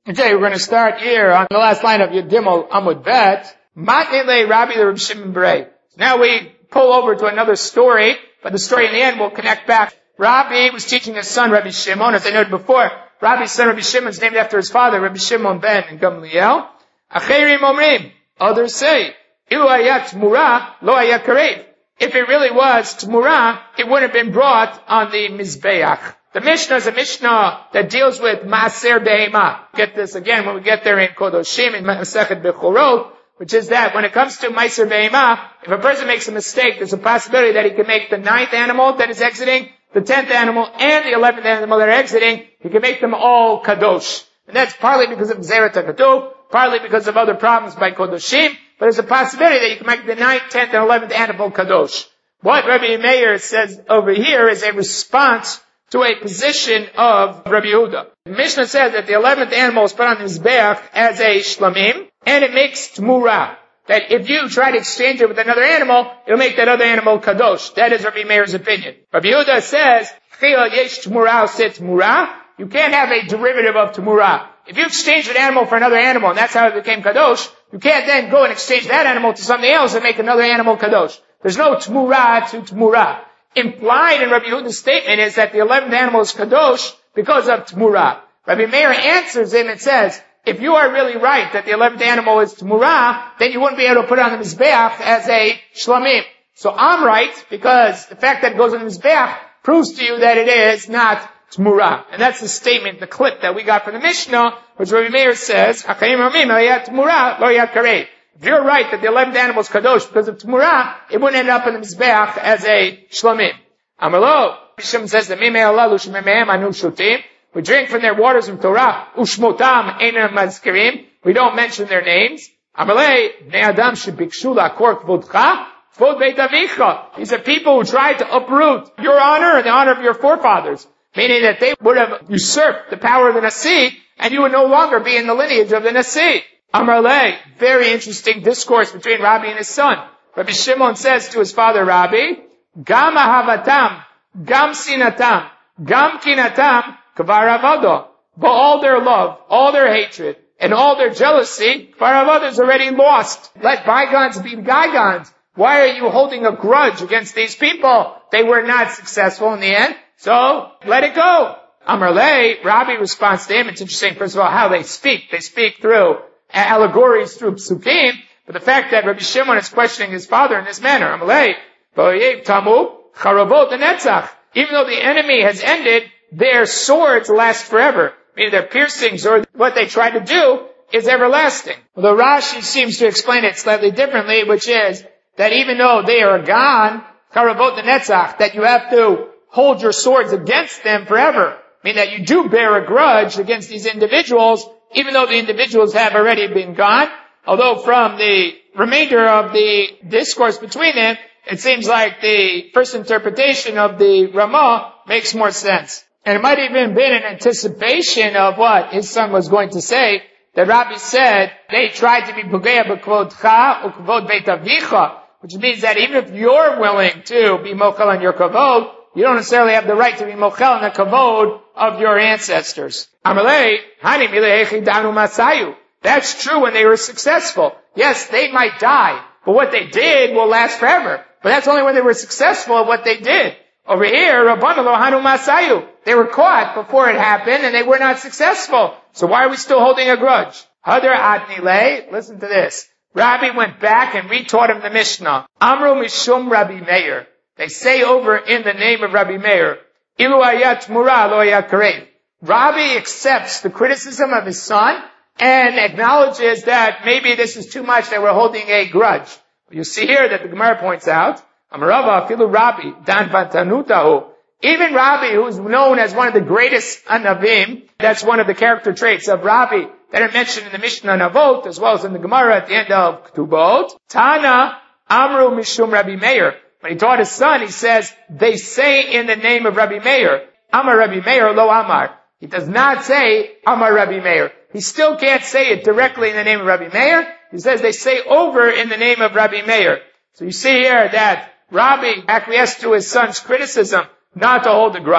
Okay, we're going to start here on the last line of Yedimel Amud Bet. Matnele Rabbi the Rabbi Shimon Berei. Now we pull over to another story, but the story in the end will connect back. Rabbi was teaching his son, Rabbi Shimon, as I noted before. Rabbi's son, Rabbi Shimon, is named after his father, Rabbi Shimon ben Gamliel. Acherim Omrim. Others say, Ilu hayat Tmura, lo hayat karev. If it really was Tmura, it would have been brought on the Mizbeach. The Mishnah is a Mishnah that deals with Maaser Behema. Get this again when we get there in Kodoshim, in Masechet Bechorot, which is that when it comes to Maaser Behema, if a person makes a mistake, there's a possibility that he can make the 9th animal that is exiting, the 10th animal, and the 11th animal that are exiting, he can make them all Kadosh. And that's partly because of Zeret HaKatuv, partly because of other problems by Kodoshim, but there's a possibility that you can make the 9th, 10th, and 11th animal Kadosh. What Rabbi Meir says over here is a response to a position of Rabbi Yehuda. The Mishnah says that the 11th animal is put on the Mizbeach as a shlamim, and it makes Tmura. That if you try to exchange it with another animal, it'll make that other animal Kadosh. That is Rabbi Meir's opinion. Rabbi Yehuda says, Chila yesh Tmura uset Tmura. You can't have a derivative of Tmura. If you exchange an animal for another animal, and that's how it became Kadosh, you can't then go and exchange that animal to something else and make another animal Kadosh. There's no Tmura to Tmura. Implied in Rabbi Yehuda's statement is that the 11th animal is Kadosh because of Tmura. Rabbi Meir answers him and says, if you are really right that the 11th animal is Tmura, then you wouldn't be able to put it on the Mizbeach as a Shlamim. So I'm right because the fact that it goes on the Mizbeach proves to you that it is not Tmura. And that's the statement, the clip that we got from the Mishnah, which Rabbi Meir says, if you're right that the 11th animal is Kadosh because of Tmura, it wouldn't end up in the Mizbeach as a Shlamim. Amalo, Shimon says that Mimei Allah Lushmemehem Anu Shutim. We drink from their waters in Torah. Ushmotam Einam Mazkirim. We don't mention their names. Amalei, Bnei Adam Shebikshu La'akor Kvodcha, Kvod Beit Avicha. These are people who tried to uproot your honor and the honor of your forefathers. Meaning that they would have usurped the power of the Nasi, and you would no longer be in the lineage of the Nasi. Amarle, very interesting discourse between Rabbi and his son. Rabbi Shimon says to his father Rabbi, Gam ahavatam, gam sinatam, gam kinatam, kvar avado. But all their love, all their hatred, and all their jealousy, kvar avado is already lost. Let bygones be bygones. Why are you holding a grudge against these people? They were not successful in the end, so let it go. Amarle, Rabbi responds to him. It's interesting, first of all, how they speak. They speak through allegories through psukim, but the fact that Rabbi Shimon is questioning his father in this manner, Amalei, Bo'yev Tamu, Charabot Netzach. Even though the enemy has ended, their swords last forever. Meaning their piercings or what they try to do is everlasting. Although Rashi seems to explain it slightly differently, which is that even though they are gone, Charabot Netzach, that you have to hold your swords against them forever. Meaning that you do bear a grudge against these individuals, even though the individuals have already been gone. Although from the remainder of the discourse between them, it seems like the first interpretation of the Ramah makes more sense. And it might even been an anticipation of what his son was going to say, that Rabbi said, they tried to be Pugea b'kvodcha u'kvod beit avicha, which means that even if you're willing to be mochel on your kavod, you don't necessarily have the right to be mochel on the kavod of your ancestors. Amalei, hani milehechi danu masayu. That's true when they were successful. Yes, they might die, but what they did will last forever. But that's only when they were successful at what they did. Over here, Rabbanu lo hanu masayu. They were caught before it happened and they were not successful. So why are we still holding a grudge? Hadar adnile, listen to this. Rabbi went back and retaught him the Mishnah. Amru mishum Rabbi Meir. They say over in the name of Rabbi Meir, Ilu ayat mura lo ayat karev. Rabbi accepts the criticism of his son and acknowledges that maybe this is too much, that we're holding a grudge. You see here that the Gemara points out, Amarava afilu Rabbi dan vantanutahu. Even Rabbi, who is known as one of the greatest anavim, that's one of the character traits of Rabbi that are mentioned in the Mishnah Navot, as well as in the Gemara at the end of Ketubot. Tana amru mishum Rabbi Meir. When he taught his son, he says, they say in the name of Rabbi Meir, Amar Rabbi Meir lo Amar. He does not say Amar Rabbi Meir. He still can't say it directly in the name of Rabbi Meir. He says they say over in the name of Rabbi Meir. So you see here that Rabbi acquiesced to his son's criticism not to hold a grudge.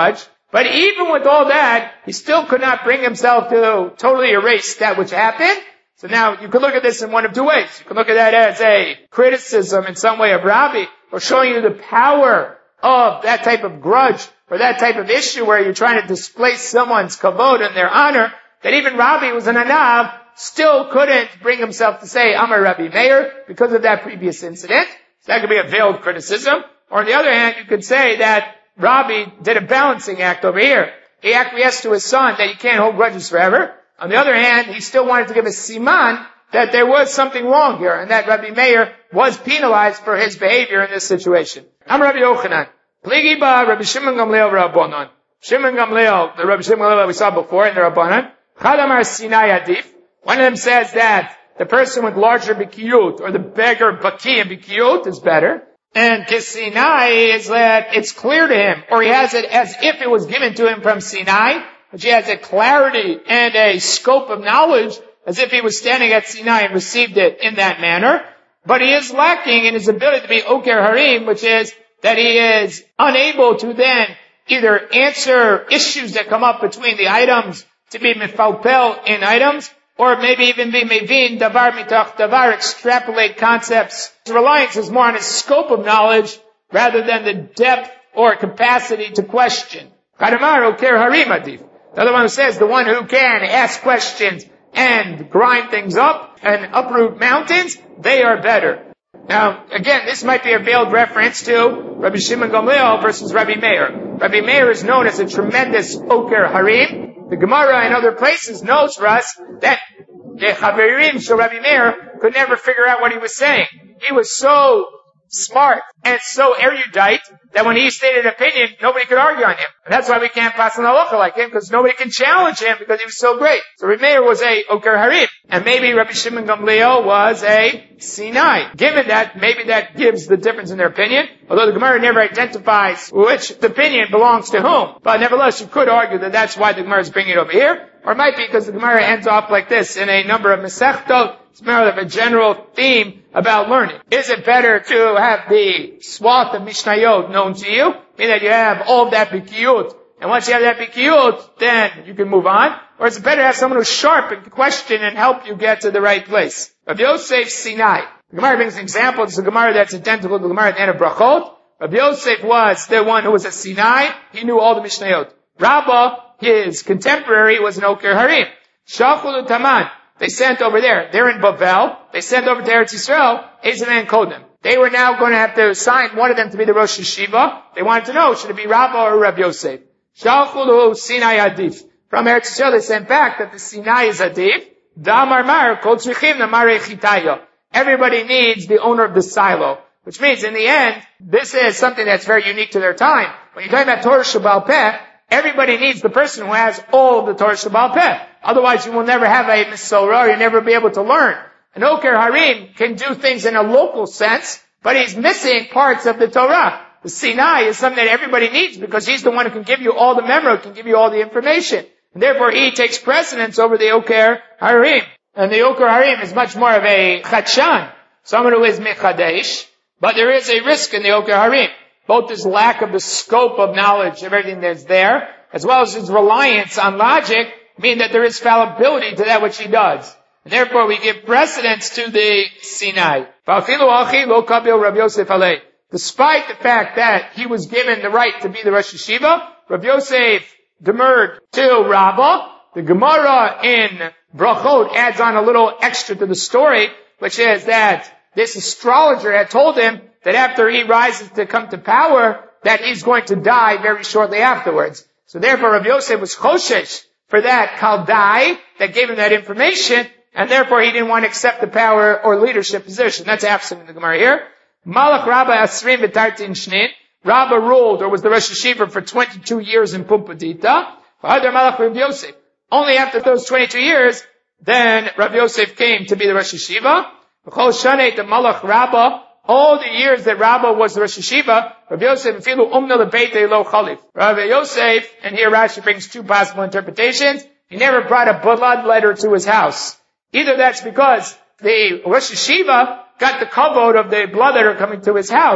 But even with all that, he still could not bring himself to totally erase that which happened. So now you could look at this in one of two ways. You can look at that as a criticism in some way of Rabbi, or showing you the power of that type of grudge, or that type of issue where you're trying to displace someone's kavod and their honor, that even Rabbi, who was an Anav, still couldn't bring himself to say, Amar Rabbi Meir, because of that previous incident. So that could be a veiled criticism. Or on the other hand, you could say that Rabbi did a balancing act over here. He acquiesced to his son that he can't hold grudges forever. On the other hand, he still wanted to give a siman that there was something wrong here, and that Rabbi Meir was penalized for his behavior in this situation. I'm Rabbi Yochanan. Pligi ba Rabbi Shimon Gamliel Rabbanan. Shimon Gamliel, the Rabbi Shimon Gamliel that we saw before in the Rabbanan. Chadamar Sinai Adif. One of them says that the person with larger bikiyut, or the beggar baki and bikiyut, is better. And Sinai is that it's clear to him, or he has it as if it was given to him from Sinai, which he has a clarity and a scope of knowledge as if he was standing at Sinai and received it in that manner. But he is lacking in his ability to be Oker Harim, which is that he is unable to then either answer issues that come up between the items, to be mifalpel in items, or maybe even be mevin, davar mitach davar, extrapolate concepts. His reliance is more on his scope of knowledge rather than the depth or capacity to question. Kadamar Oker Harim Adif. The other one who says the one who can ask questions and grind things up and uproot mountains, they are better. Now, again, this might be a veiled reference to Rabbi Shimon Gamliel versus Rabbi Meir. Rabbi Meir is known as a tremendous Oker Harim. The Gemara in other places knows for us that the Chaverim, so Rabbi Meir, could never figure out what he was saying. He was so smart and so erudite that when he stated an opinion, nobody could argue on him. And that's why we can't pass an halacha like him, because nobody can challenge him because he was so great. So Rabbi Meir was a Oker Harim, and maybe Rabbi Shimon Gamliel was a Sinai. Given that, maybe that gives the difference in their opinion, although the Gemara never identifies which opinion belongs to whom. But nevertheless, you could argue that that's why the Gemara is bringing it over here. Or it might be because the Gemara ends off like this in a number of Masechtot. It's more of a general theme about learning. Is it better to have the swath of Mishnayot known to you, meaning that you have all of that bikiyut, and once you have that bikiyut, then you can move on? Or is it better to have someone who's sharp and can question and help you get to the right place? Rabbi Yosef Sinai. The Gemara brings an example. It's a Gemara that's identical to the Gemara at the end of Brachot. Rabbi Yosef was the one who was a Sinai. He knew all the Mishnayot. Rabbah, his contemporary, was an Oker Harim. Shachul Taman. They sent over there. They're in Bavel. They sent over to Eretz Yisrael, Ezen and Kodim. They were now going to have to assign one of them to be the Rosh Yeshiva. They wanted to know, should it be Rabbah or Rabbi Yosef? Shalchulu Sinai Adif. From Eretz Yisrael, they sent back that the Sinai is Adif. Damar Mar, Kol Tzrichim Namare Chitayo. Everybody needs the owner of the silo. Which means, in the end, this is something that's very unique to their time. When you're talking about Torah Sheba'al Peh, everybody needs the person who has all of the Torah Sheba'al Peh. Otherwise, you will never have a Mesorah, you'll never be able to learn. An Oker Harim can do things in a local sense, but he's missing parts of the Torah. The Sinai is something that everybody needs because he's the one who can give you all the memory, can give you all the information. And therefore, he takes precedence over the Oker Harim. And the Oker Harim is much more of a Chadshan, someone who is Mechadesh, but there is a risk in the Oker Harim. Both his lack of the scope of knowledge of everything that's there, as well as his reliance on logic, mean that there is fallibility to that which he does. And therefore we give precedence to the Sinai. Despite the fact that he was given the right to be the Rosh Yeshiva, Rav Yosef demurred to Rabbah. The Gemara in Brachot adds on a little extra to the story, which is that this astrologer had told him that after he rises to come to power, that he's going to die very shortly afterwards. So therefore Rav Yosef was choshesh for that Kaldai that gave him that information, and therefore he didn't want to accept the power or leadership position. That's absent in the Gemara here. Malach Rabba Asrim V'Tartin Shnin. Rabba ruled, or was the Rosh Yeshiva for 22 years in Pumbedita. Malach Rav Yosef. Only after those 22 years, then Rav Yosef came to be the Rosh Yeshiva. V'chol Shanei the Malach Rabba. All the years that Rabbah was the Rosh Yeshiva, Rav Yosef Filu Umna Lebeitei Lo Chalif. Rav Yosef, and here Rashi brings two possible interpretations. He never brought a blood letter to his house. Either that's because the Rosh Yeshiva got the kavod of the blood letter coming to his house,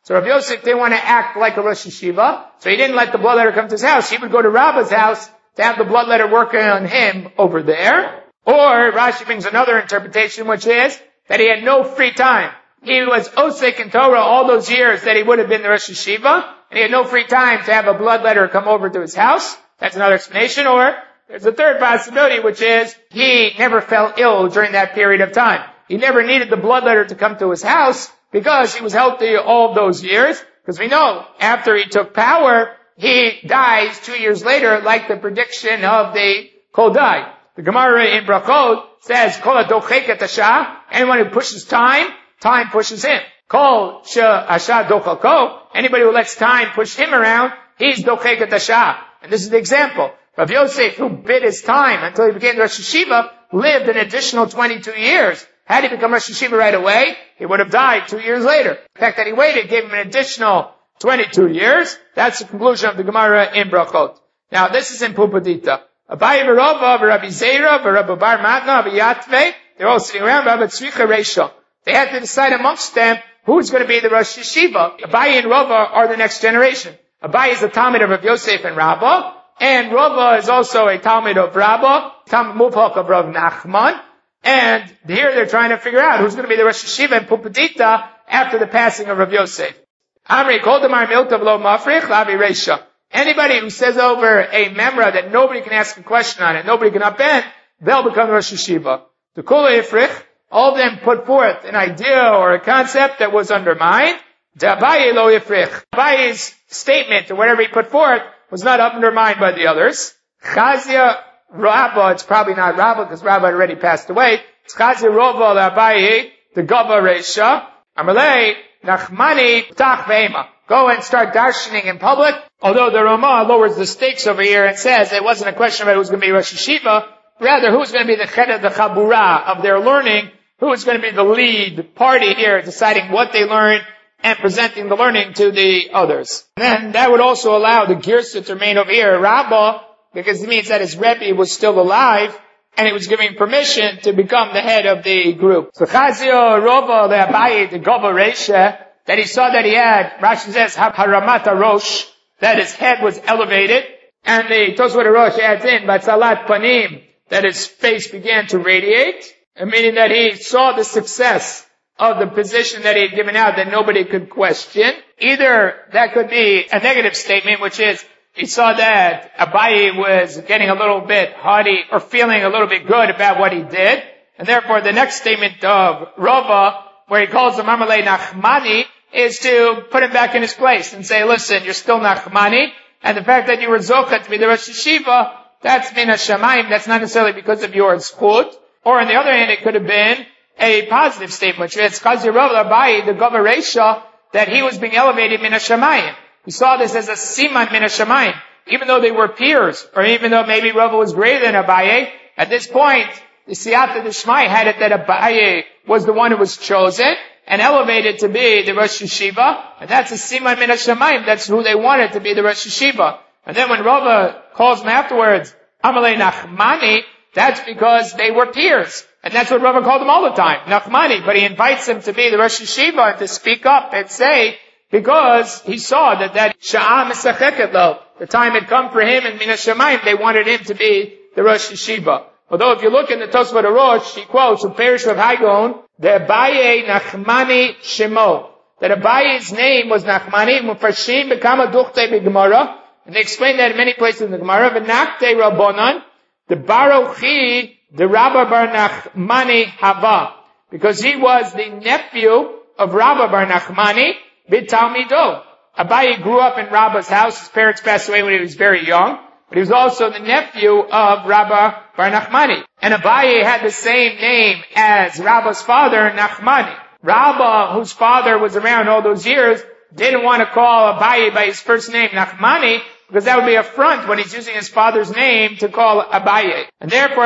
So Rav Yosef didn't want to act like a Rosh Yeshiva, so he didn't let the bloodletter come to his house. He would go to Rabba's house to have the bloodletter working on him over there. Or Rashi brings another interpretation, which is that he had no free time. He was Osek in Torah all those years that he would have been the Rosh Yeshiva, and he had no free time to have a bloodletter come over to his house. That's another explanation. Or there's a third possibility, which is he never fell ill during that period of time. He never needed the bloodletter to come to his house because he was healthy all those years. Because we know after he took power, he dies 2 years later, like the prediction of the Koldai. The Gemara in Brachot says, Kol hadochek et hasha, anyone who pushes time, time pushes him. Kol she'asha dochalko, anybody who lets time push him around, he's dochek et hasha. And this is the example. Rav Yosef, who bid his time until he became Rosh Yeshiva, lived an additional 22 years. Had he become Rosh Yeshiva right away, he would have died 2 years later. The fact that he waited gave him an additional 22 years. That's the conclusion of the Gemara in Brachot. Now, this is in Pumbedita. Abaye v'Rava v'Rabbi Zera v'Rabbi Bar Matna v'Yatve, they're all sitting around, Rabbi Tzvicha Reisha. They had to decide amongst them who's going to be the Rosh Yeshiva. Abaye and Rava are the next generation. Abaye is the Talmud of Rav Yosef and Rabbah, and Rava is also a Talmud of Rabbah, Talmud Mufhak of Rav Nachman. And here they're trying to figure out who's going to be the Rosh Yeshiva in Pumbedita after the passing of Rav Yosef. Amri kol damar miltav lo mafrich lavi reisha. Anybody who says over a memra that nobody can ask a question on it, nobody can upend, they'll become Rosh Yeshiva. The kol ifrich, all of them put forth an idea or a concept that was undermined. Abaye lo ifrich. Abaye's statement or whatever he put forth was not undermined by the others. Chazia Rabba, it's probably not Rabba because Rabba had already passed away. It's Chazia Rova Abaye, the Gava Reisha. Amalei Nachmani Ptach Ve'ema. Go and start darshaning in public. Although the Ramah lowers the stakes over here and says it wasn't a question about who's going to be Rosh Yeshiva, rather who's going to be the Ched of the Chabura of their learning, who is going to be the lead party here deciding what they learn and presenting the learning to the others. And then that would also allow the Girsa to remain over here, Rabbah, because it means that his Rebbe was still alive and he was giving permission to become the head of the group. So Chazio Rova Le'abaye, the Gova Reisha, that he saw that he had, Rashi says, Haramata Rosh, that his head was elevated, and the Tosfot Rosh adds in, Batzalat Panim, that his face began to radiate, meaning that he saw the success of the position that he had given out that nobody could question. Either that could be a negative statement, which is, he saw that Abaye was getting a little bit haughty or feeling a little bit good about what he did, and therefore the next statement of Rava, where he calls him Amalei Nachmani, is to put him back in his place and say, listen, you're still Nachmani, and the fact that you were Zocha to be the Rosh Yeshiva, that's min hashamayim, that's not necessarily because of your zchut. Or on the other hand, it could have been a positive statement, which is Chazir Rav Abaye, the Gava Reisha, that he was being elevated min hashamayim. We saw this as a siman min hashamayim. Even though they were peers, or even though maybe Rava was greater than Abaye, at this point, the Siyata D'Shmai had it that Abaye was the one who was chosen and elevated to be the Rosh Yeshiva, and that's a siman min hashamayim. That's who they wanted to be the Rosh Yeshiva. And then when Rava calls him afterwards, Amalei Nachmani, that's because they were peers. And that's what Rava called him all the time, Nachmani. But he invites him to be the Rosh Yeshiva and to speak up and say, because he saw that Sha'ah Mesacheket lo, the time had come for him, and Min HaShamayim, they wanted him to be the Rosh Yeshiva. Although if you look in the Tosfot Rosh, he quotes, Perish of Hagon, the Abaye Nachmani Shemo. That Abaye's name was Nachmani, Mufarshim Bekama Duchte B'Gemara, and they explain that in many places in the Gemara, V'Nakte Rabbonon, the Baruchi, the Rabba Bar Nachmani Hava, because he was the nephew of Rabba Bar Nachmani, B'Talmido. Abaye grew up in Rabba's house. His parents passed away when he was very young, but he was also the nephew of Rabba Bar Nachmani. And Abaye had the same name as Rabba's father, Nachmani. Rabba, whose father was around all those years, didn't want to call Abaye by his first name, Nachmani, because that would be a front when he's using his father's name to call Abaye. And therefore,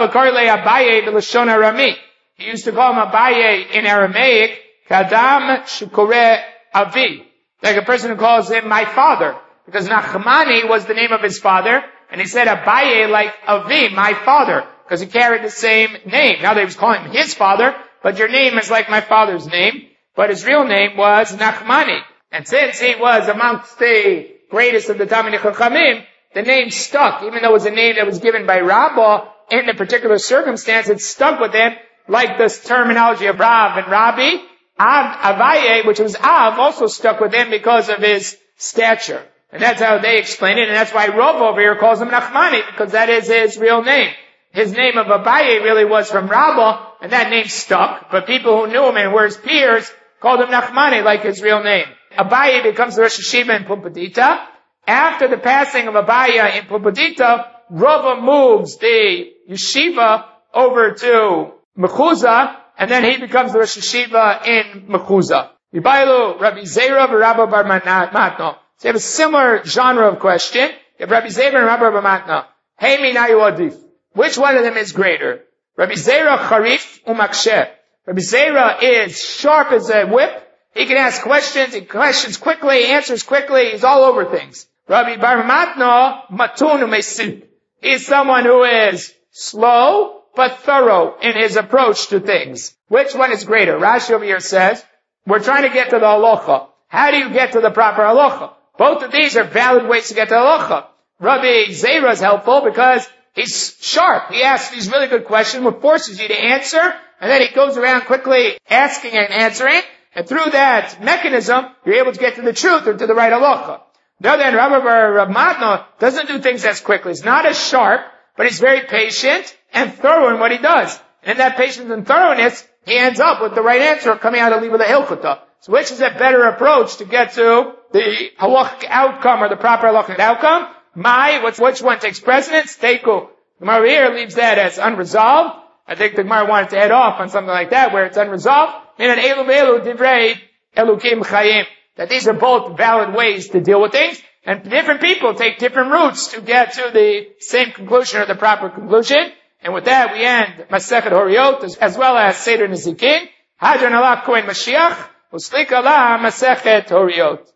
Abaye b'lashon Arami. He used to call him Abaye in Aramaic, Kadam Shukore Avi. Like a person who calls him my father. Because Nachmani was the name of his father, and he said Abaye like Avi, my father, because he carried the same name. Now they was calling him his father, but your name is like my father's name. But his real name was Nachmani. And since he was amongst the greatest of the Talmidei Chachamim, the name stuck, even though it was a name that was given by Rabbah in a particular circumstance, it stuck with him, like this terminology of Rav and Rabbi. Avaye, which was Av, also stuck with him because of his stature. And that's how they explain it, and that's why Rav over here calls him Nachmani, because that is his real name. His name of Abaye really was from Rabbah, and that name stuck, but people who knew him and were his peers called him Nachmani, like his real name. Abaye becomes the Rosh Yeshiva in Pumbedita. After the passing of Abaye in Pumbedita, Rava moves the yeshiva over to Mechuzah, and then he becomes the Rosh Yeshiva in Mechuzah. Yibailu Rabbi Zera v'Rabba bar Matno. So you have a similar genre of question. You have Rabbi Zera and Rabba bar Matno. Hey minayu adif. Which one of them is greater? Rabbi Zera charif umaksheh. Rabbi Zera is sharp as a whip. He can ask questions. He questions quickly, answers quickly. He's all over things. Rabbi bar Matno matun umesid. He's someone who is slow but thorough in his approach to things. Which one is greater? Rashi over here says, we're trying to get to the halacha. How do you get to the proper halacha? Both of these are valid ways to get to the halacha. Rabbi Zera is helpful because he's sharp. He asks these really good questions, which forces you to answer, and then he goes around quickly asking and answering, and through that mechanism, you're able to get to the truth or to the right halacha. The other hand, Rabbi Matno doesn't do things as quickly. He's not as sharp, but he's very patient and thorough in what he does. And in that patience and thoroughness, he ends up with the right answer coming out of the Hilchota. So which is a better approach to get to the halachic outcome or the proper halachic outcome? Which one takes precedence? Teiku. The Gemara here leaves that as unresolved. I think the Gemara wanted to head off on something like that where it's unresolved. Meaning elu ve'elu divrei elukim chayim. That these are both valid ways to deal with things. And different people take different routes to get to the same conclusion or the proper conclusion. And with that, we end Masechet Horiot as well as Seder Nezikin. Hadron Alach Kohen Mashiach. Uslika la Masechet Horiot.